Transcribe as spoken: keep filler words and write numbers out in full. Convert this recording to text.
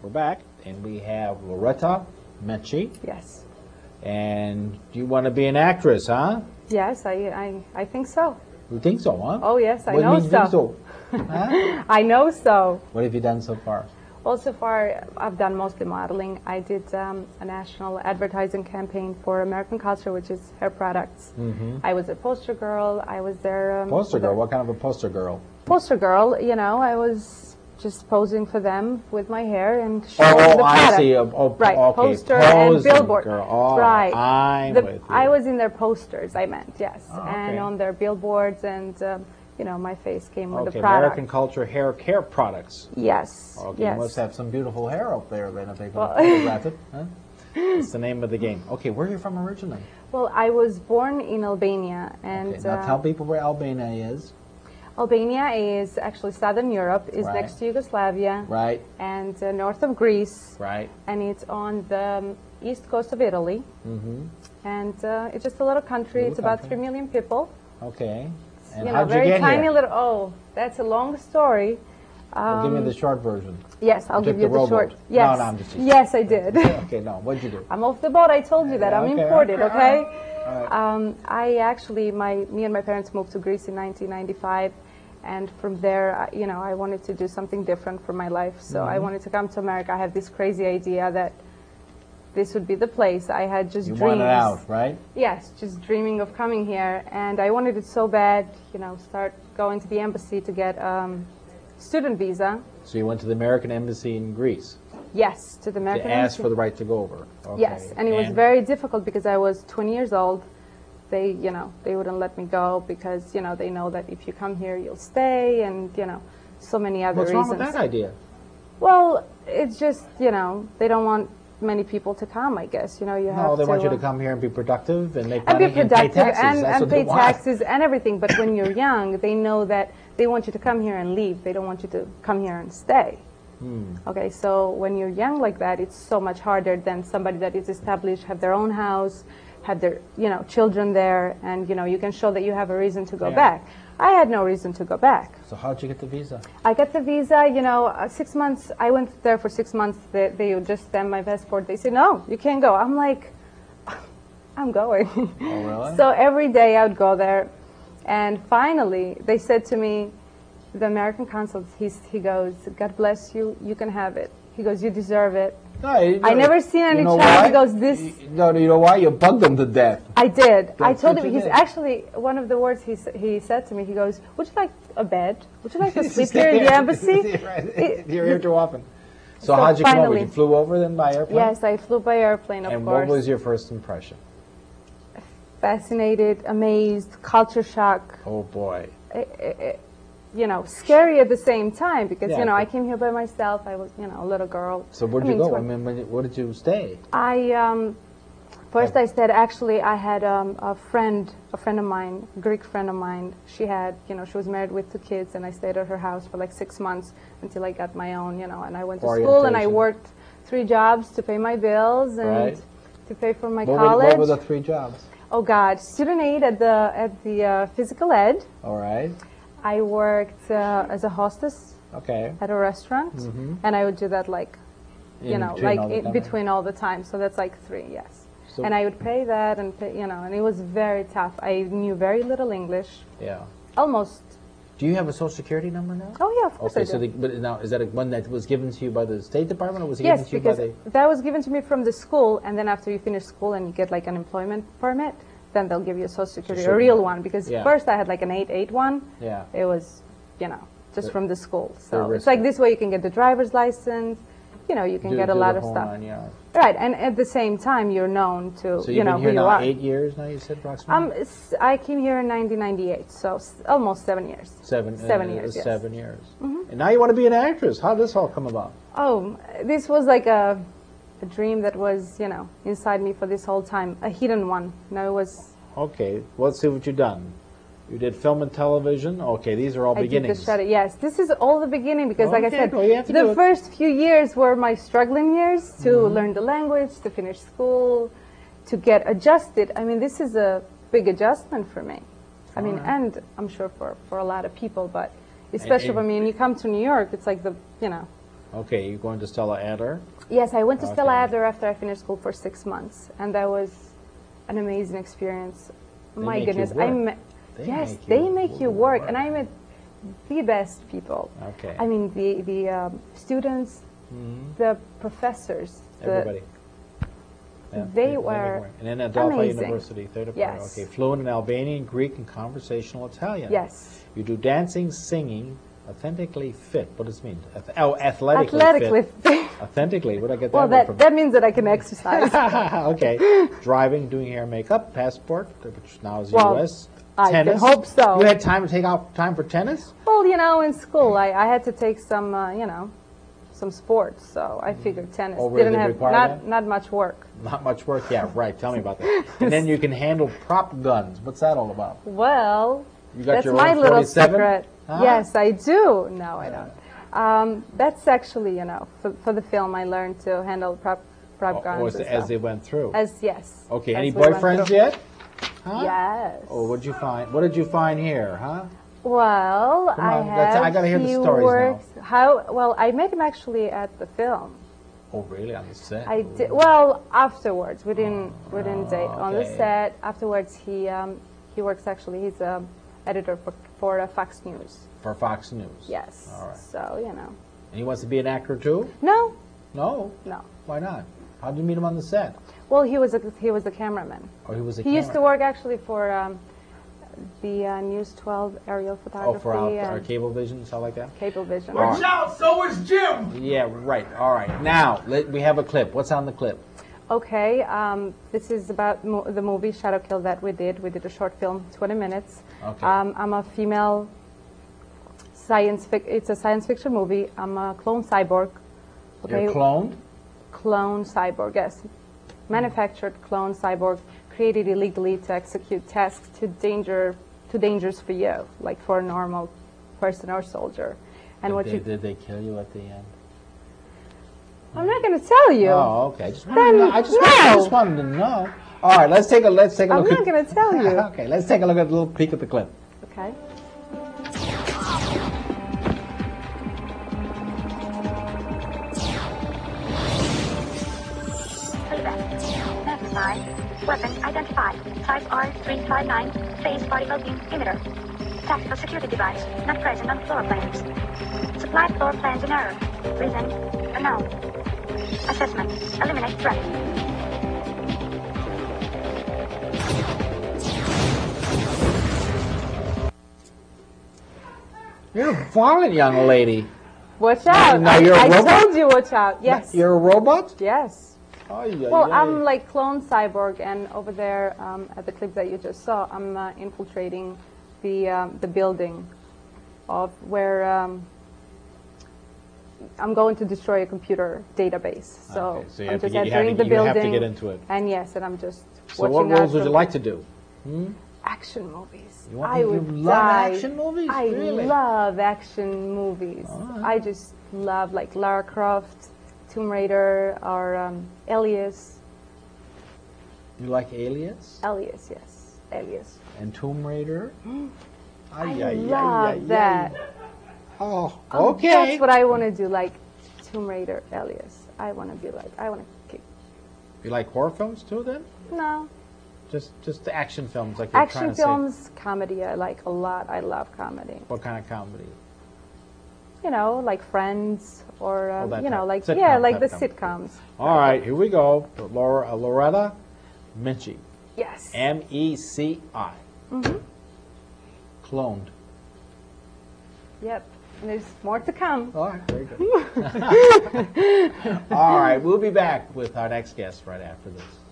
we're back, and we have Loretta Mecci. Yes. And you want to be an actress, huh? Yes, I, I, I think so. You think so, huh? Oh, yes, I what know do you so. Think so? Huh? I know so. What have you done so far? Well, so far, I've done mostly modeling. I did um, a national advertising campaign for American Culture, which is hair products. Mm-hmm. I was a poster girl. I was their... Um, poster girl? their What kind of a poster girl? Poster girl, you know, I was just posing for them with my hair and showing oh, the I product. see. Oh, oh, right, okay. poster Posing and billboard. Girl. Oh, right. I'm the, with you. I was in their posters, I meant, yes. Oh, okay. And on their billboards, and, um, you know, my face came with okay, the product. American Culture hair care products. Yes. Okay, yes. you must have some beautiful hair up there then if they Well, photograph it. Huh? It's the name of the game. Okay, where are you from originally? Well, I was born in Albania, and okay, now uh, tell people where Albania is. Albania is actually southern Europe, is right. next to Yugoslavia, right, and uh, north of Greece, right, and it's on the um, east coast of Italy, mm-hmm. and uh, it's just a little country. Little it's about country. three million people. Okay, and you know, how'd very you get tiny here? little. Oh, that's a long story. Um, well, give me the short version. Yes, I'll you give took you the, the rowboat. short. Yes, no, no, I'm just teasing. yes, I did. okay, no, what'd you do? I'm off the boat. I told you that. Yeah, I'm okay, imported. okay, Okay. all right. All right. Um, I actually, my me and my parents moved to Greece in nineteen ninety-five. And from there, you know, I wanted to do something different for my life. So mm-hmm. I wanted to come to America. I had this crazy idea that this would be the place. I had just you dreams. wanted out, right? Yes, just dreaming of coming here. And I wanted it so bad, you know, start going to the embassy to get um, student visa. So you went to the American Embassy in Greece? Yes, to the American to Embassy. ask for the right to go over? Okay. Yes, and it was and very difficult because I was twenty years old. They, you know, they wouldn't let me go because, you know, they know that if you come here, you'll stay, and, you know, so many other What's reasons. wrong with that idea? Well, it's just, you know, they don't want many people to come, I guess. You know, you have to... No, they want you uh, to come here and be productive and make and money be productive and pay taxes. and, That's and what they pay want. taxes and everything. But when you're young, they know that they want you to come here and leave. They don't want you to come here and stay. Hmm. Okay, so when you're young like that, it's so much harder than somebody that is established, have their own house, have their, you know, children there, and, you know, you can show that you have a reason to go Yeah. back. I had no reason to go back. So how'd you get the visa? I got the visa, you know, uh, six months. I went there for six months. They, they would just stamp my passport. They said, no, you can't go. I'm like, I'm going. Oh, really? So every day I would go there. And finally, they said to me, the American consul, he's, he goes, God bless you. You can have it. He goes, you deserve it. No, you I know- never seen any you know child why? who goes, this... You, no, you know why? You bugged them to death. I did. I That's told what him, you he's did. actually, one of the words he, s- he said to me, he goes, would you like a bed? Would you like to sleep Stay here in the here. embassy? Right. It- You're here too often. So, So how'd you come over? finally- You flew over then by airplane? Yes, I flew by airplane, of And course. what was your first impression? Fascinated, amazed, culture shock, Oh, boy. eh, eh, eh, you know, scary at the same time because, Yeah, you know, I but- came here by myself. I was, you know, a little girl. So where'd I you mean, go? twen- I mean, when you- where did you stay? I, um, first I said, actually, I had um, a friend, a friend of mine, a Greek friend of mine. She had, you know, she was married with two kids, and I stayed at her house for like six months until I got my own, you know, and I went to school and I Orientation. worked three jobs to pay my bills and Right. to pay for my What were, college. what were the three jobs? Oh God, student aid at the at the uh, physical ed. All right. I worked uh, as a hostess Okay. at a restaurant, Mhm. and I would do that like, you In know, between like all the in time, between all the time. So that's like three, yes. So- and I would pay that and pay, you know, and it was very tough. I knew very little English, Yeah. almost. Do you have a social security number now? Oh yeah, of course Okay, I so do. the, but now is that a, one that was given to you by the State Department, or was it Yes, given to you by because the? that was given to me from the school, and then after you finish school and you get like an employment permit, then they'll give you a social security, a Sure. real one. Because Yeah. first I had like an eight eight one. Yeah. It was, you know, just The- from the school. the So risk- it's like this way you can get the driver's license, you know, you can Do- get a do lot the of whole stuff. nine yards. Right, and at the same time you're known to, So you you've know, been here who you now are. eight years now. You said approximately. Um, s- I came here in nineteen ninety-eight, so s- almost seven years. seven. Seven uh, years, yes. Seven years. And now you want to be an actress. How did this all come about? Oh, this was like a, a dream that was, you know, inside me for this whole time, a hidden one. You know, it was. Okay, let's see what you've done. You did film and television. Okay, these are all I did beginnings. the shadow. Yes, this is all the beginning because, like I Okay, said, well, you have to do the it. first few years were my struggling years to Mm-hmm. learn the language, to finish school, to get adjusted. I mean, this is a big adjustment for me. I mean, Alright. and I'm sure for, for a lot of people, but especially and- for me, when you come to New York, it's like the, you know, Okay, you're going to Stella Adler. Yes, I went to Stella Okay. Adler after I finished school for six months, and that was an amazing experience. They My make you goodness, work. I met. They Yes, make they you make you work. work, and I met the best people. Okay. I mean, the the um, students, Mhm. the professors, the, Everybody. Yeah, they make were work. And then at Delphi amazing. University, third of Yes. Okay, fluent in Albanian, Greek, and conversational Italian. Yes. You do dancing, singing, authentically fit. What does it mean? Ath- oh, athletically, athletically fit. Authentically. Where did I get that Well, word that from? that means that I can exercise. Okay. Driving, doing hair and makeup, passport, which now is Well, U S I can Tennis. hope so. You had time to take out time for tennis? Well, you know, in school, I, I had to take some, uh, you know, some sports, so I figured tennis Oh, really? didn't They have require not that? not much work. Not much work? Yeah, right. Tell me about that. And then you can handle prop guns. What's that all about? Well, You got that's your my own little forty-seven? secret. Huh? Yes, I do. No, I don't. Um, that's actually, you know, for, for the film, I learned to handle prop prop Or guns as, and as stuff. they went through? As yes. Okay, as any we went boyfriends through. yet? Huh? Yes. Oh, what'd you find? What did you find here, huh? Well, Come I on, let's- have. I gotta hear the he stories now. works, How? Well, I met him actually at the film. Oh, really? On the set? I did well afterwards. We didn't we didn't Oh, date on the okay. set. Afterwards, he um, he works actually. He's a editor for for uh, Fox News. For Fox News? Yes. All right. So you know. And he wants to be an actor too? No, No? no. Why not? How did you meet him on the set? Well, he was a he was a cameraman. Or he was a He used to camera- work actually for um, the uh, News twelve aerial Oh, photography for our, and our cable vision, stuff like that? Cablevision. All Watch out, so is Jim! Yeah, right. All right. Now, let, we have a clip. What's on the clip? Okay, um, this is about mo the movie Shadow Kill that we did. We did a short film, twenty minutes. Okay. Um, I'm a female science fic. It's a science fiction movie. I'm a clone cyborg. You're cloned? Clone cyborg, yes. Manufactured clone cyborg, created illegally to execute tasks too danger, too dangerous for you, like for a normal person or soldier. And Did what they, you? did they kill you at the end? I'm not going to tell you. Oh, okay. I just wanted to Then know. I just, wanted, I no. just wanted to know. All right, let's take a let's take a I'm look. not at, going to tell you. Okay, let's take a look at a little peek at the clip. Okay. Identified. Weapon identified. Type R three five nine. Phase particle beam emitter. Tactical security device. Not present on floor plans. Supply floor plans in error. Reason unknown. Assessment. Eliminate threat. You're a violent young lady. Watch out. now I, you're a I robot? told you watch out. Yes. You're a robot? Yes. Oh, yeah, Well, yeah. I'm like clone cyborg, and over there um, at the clip that you just saw, I'm uh, infiltrating the um, the building of where um, I'm going to destroy a computer database. So, Okay, so you I'm have to just get- you have entering to- the you have to building. get into it. And yes, and I'm just So watching what roles out would you for like to do? action movies. You want- I you would love die. action movies? I Really? love action movies. I just love like Lara Croft, Tomb Raider, or um, Alias. You like Alias Alias, yes, Alias. and Tomb Raider? I Ay, ay, ay, love ay, that. ay. Oh, Oh, okay. That's what I want to do, like Tomb Raider, Alias. I want to be like, I want to kick. You like horror films too, then? No. Just, just the action films, like you're trying Action to say. films, comedy, I like a lot. I love comedy. What kind of comedy? You know, like Friends, or, uh, Oh, that you know, type- like, sitcom yeah, like the type sitcoms. All right, here we go. Laura, uh, Loretta Minci, Yes. M E C I, Mm-hmm. cloned. Yep. And there's more to come. All right, very good. All right, we'll be back with our next guest right after this.